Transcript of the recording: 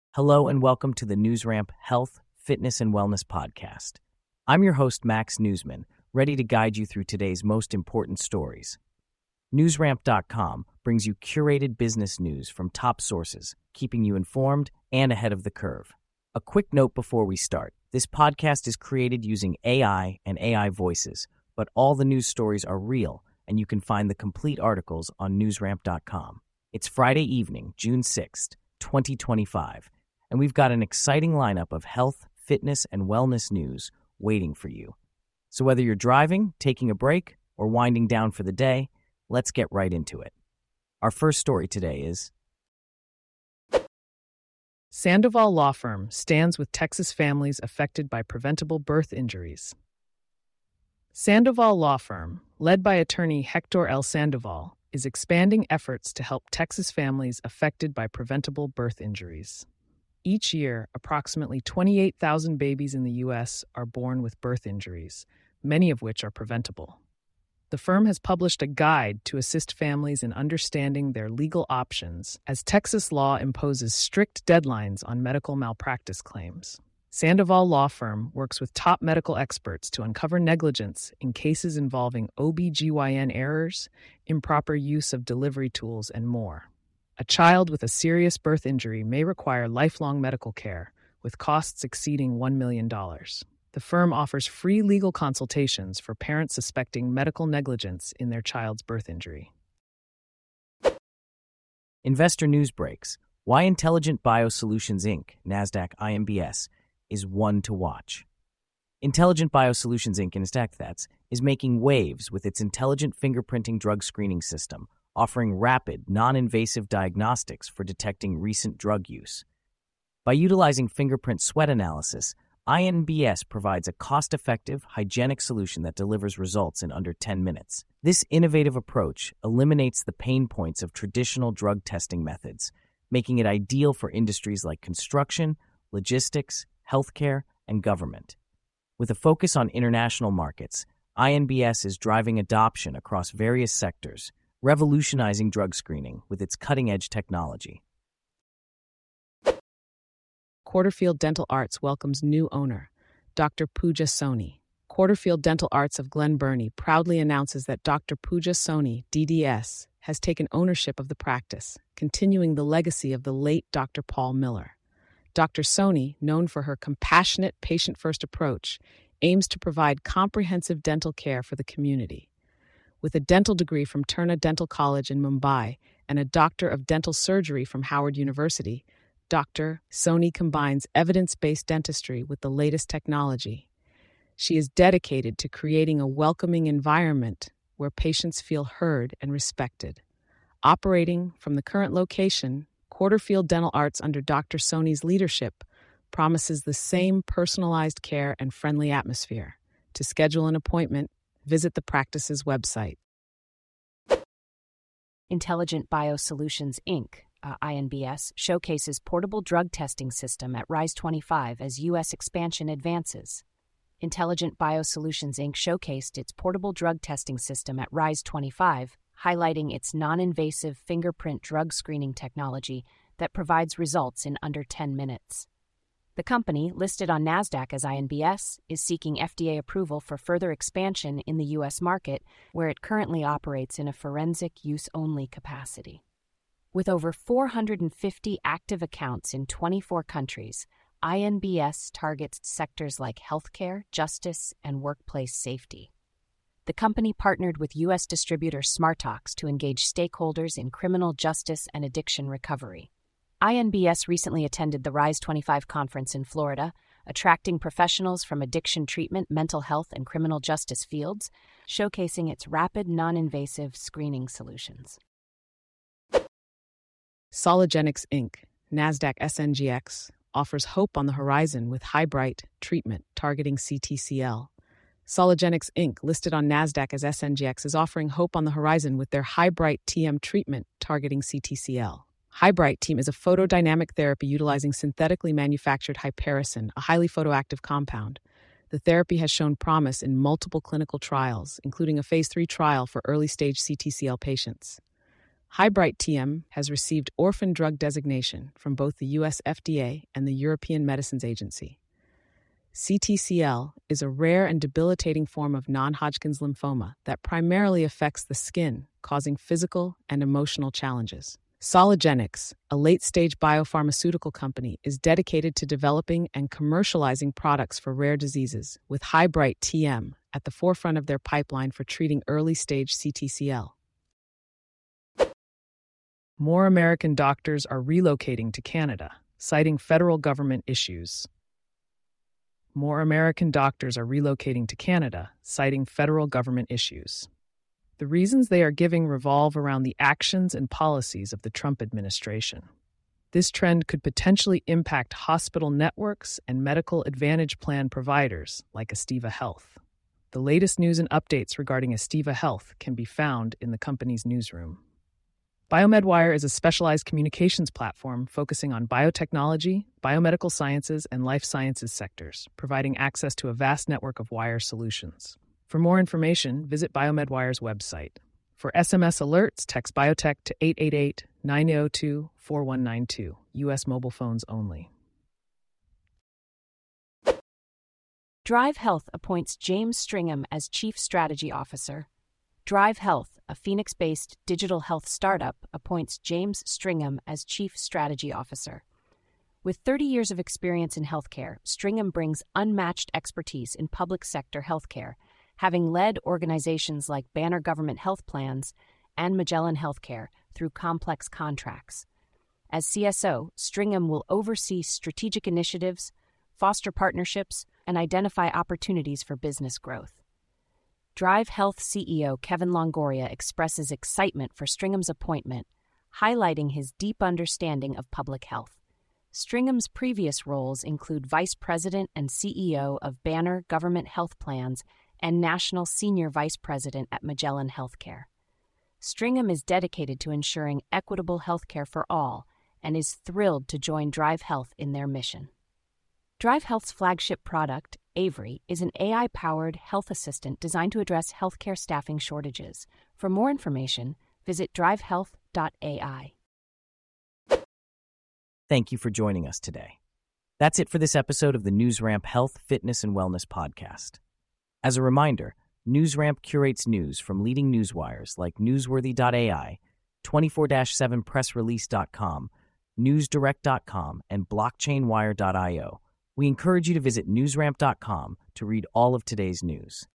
Hello and welcome to the NewsRamp Health, Fitness, and Wellness Podcast. I'm your host, Max Newsman, ready to guide you through today's most important stories. NewsRamp.com brings you curated business news from top sources, keeping you informed and ahead of the curve. A quick note before we start. This podcast is created using AI and AI voices, but all the news stories are real, and you can find the complete articles on NewsRamp.com. It's Friday evening, June 6th, 2025. And we've got an exciting lineup of health, fitness, and wellness news waiting for you. So whether you're driving, taking a break, or winding down for the day, let's get right into it. Our first story today is Sandoval Law Firm stands with Texas families affected by preventable birth injuries. Sandoval Law Firm, led by attorney Hector L. Sandoval, is expanding efforts to help Texas families affected by preventable birth injuries. Each year, approximately 28,000 babies in the U.S. are born with birth injuries, many of which are preventable. The firm has published a guide to assist families in understanding their legal options as Texas law imposes strict deadlines on medical malpractice claims. Sandoval Law Firm works with top medical experts to uncover negligence in cases involving OB/GYN errors, improper use of delivery tools, and more. A child with a serious birth injury may require lifelong medical care, with costs exceeding $1 million. The firm offers free legal consultations for parents suspecting medical negligence in their child's birth injury. Investor News Breaks. Why Intelligent Biosolutions Inc., NASDAQ IMBS, is one to watch. Intelligent Biosolutions Inc., NASDAQ is making waves with its intelligent fingerprinting drug screening system, offering rapid, non-invasive diagnostics for detecting recent drug use. By utilizing fingerprint sweat analysis, INBS provides a cost-effective, hygienic solution that delivers results in under 10 minutes. This innovative approach eliminates the pain points of traditional drug testing methods, making it ideal for industries like construction, logistics, healthcare, and government. With a focus on international markets, INBS is driving adoption across various sectors, revolutionizing drug screening with its cutting-edge technology. Quarterfield Dental Arts welcomes new owner, Dr. Pooja Soni. Quarterfield Dental Arts of Glen Burnie proudly announces that Dr. Pooja Soni, DDS, has taken ownership of the practice, continuing the legacy of the late Dr. Paul Miller. Dr. Soni, known for her compassionate, patient-first approach, aims to provide comprehensive dental care for the community. With a dental degree from Turna Dental College in Mumbai and a doctor of dental surgery from Howard University, Dr. Soni combines evidence-based dentistry with the latest technology. She is dedicated to creating a welcoming environment where patients feel heard and respected. Operating from the current location, Quarterfield Dental Arts under Dr. Soni's leadership promises the same personalized care and friendly atmosphere. To schedule an appointment, visit the practice's website. Intelligent Biosolutions Inc., INBS, showcases portable drug testing system at RISE 25 as U.S. expansion advances. Intelligent Biosolutions Inc. showcased its portable drug testing system at RISE 25, highlighting its non-invasive fingerprint drug screening technology that provides results in under 10 minutes. The company, listed on NASDAQ as INBS, is seeking FDA approval for further expansion in the U.S. market, where it currently operates in a forensic use-only capacity. With over 450 active accounts in 24 countries, INBS targets sectors like healthcare, justice, and workplace safety. The company partnered with U.S. distributor SmartTalks to engage stakeholders in criminal justice and addiction recovery. INBS recently attended the RISE 25 conference in Florida, attracting professionals from addiction treatment, mental health, and criminal justice fields, showcasing its rapid, non-invasive screening solutions. Sologenics Inc., NASDAQ SNGX, offers hope on the horizon with HiBright treatment targeting CTCL. Sologenics Inc., listed on NASDAQ as SNGX, is offering hope on the horizon with their HiBright TM treatment targeting CTCL. HiBright Team is a photodynamic therapy utilizing synthetically manufactured hypericin, a highly photoactive compound. The therapy has shown promise in multiple clinical trials, including a phase 3 trial for early-stage CTCL patients. Highbright TM has received orphan drug designation from both the U.S. FDA and the European Medicines Agency. CTCL is a rare and debilitating form of non-Hodgkin's lymphoma that primarily affects the skin, causing physical and emotional challenges. Sologenics, a late-stage biopharmaceutical company, is dedicated to developing and commercializing products for rare diseases, with Highbright TM at the forefront of their pipeline for treating early-stage CTCL. More American doctors are relocating to Canada, citing federal government issues. More American doctors are relocating to Canada, citing federal government issues. The reasons they are giving revolve around the actions and policies of the Trump administration. This trend could potentially impact hospital networks and medical advantage plan providers like Estiva Health. The latest news and updates regarding Estiva Health can be found in the company's newsroom. BioMedWire is a specialized communications platform focusing on biotechnology, biomedical sciences, and life sciences sectors, providing access to a vast network of wire solutions. For more information, visit BioMedWire's website. For SMS alerts, text Biotech to 888-902-4192, U.S. mobile phones only. Drive Health appoints James Stringham as Chief Strategy Officer. Drive Health, a Phoenix-based digital health startup, appoints James Stringham as Chief Strategy Officer. With 30 years of experience in healthcare, Stringham brings unmatched expertise in public sector healthcare, having led organizations like Banner Government Health Plans and Magellan Healthcare through complex contracts. As CSO, Stringham will oversee strategic initiatives, foster partnerships, and identify opportunities for business growth. Drive Health CEO Kevin Longoria expresses excitement for Stringham's appointment, highlighting his deep understanding of public health. Stringham's previous roles include Vice President and CEO of Banner Government Health Plans and National Senior Vice President at Magellan Healthcare. Stringham is dedicated to ensuring equitable healthcare for all and is thrilled to join Drive Health in their mission. Drive Health's flagship product, Avery, is an AI-powered health assistant designed to address healthcare staffing shortages. For more information, visit drivehealth.ai. Thank you for joining us today. That's it for this episode of the NewsRamp Health, Fitness, and Wellness podcast. As a reminder, NewsRamp curates news from leading newswires like Newsworthy.ai, 24/7pressrelease.com, NewsDirect.com, and BlockchainWire.io. We encourage you to visit newsramp.com to read all of today's news.